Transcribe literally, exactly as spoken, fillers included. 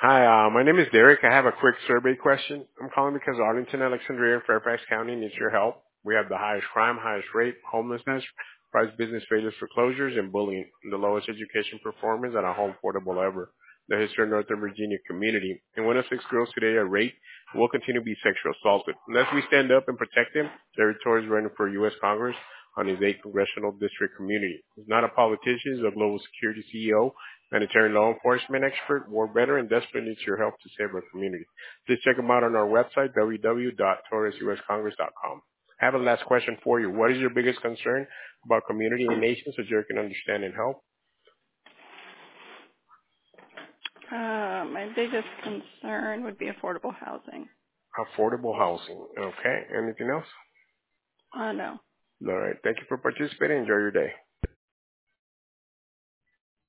Hi, uh, my name is Derek. I have a quick survey question. I'm calling because Arlington, Alexandria, and Fairfax County needs your help. We have the highest crime, highest rate, homelessness, price business failures, foreclosures, and bullying, and the lowest education performance and a home affordable ever. The history of Northern Virginia community. And one of six girls today are raped and will continue to be sexually assaulted. Unless we stand up and protect them, Territory is running for U S. Congress on his eighth congressional district community. He's not a politician, he's a global security C E O, humanitarian law enforcement expert, war veteran, desperately needs your help to save our community. Please check him out on our website, w w w dot torres u s congress dot com. I have a last question for you. What is your biggest concern about community and nation so Jerry can understand and help? Uh, my biggest concern would be affordable housing. Affordable housing. Okay. Anything else? Uh, no. All right. Thank you for participating. Enjoy your day.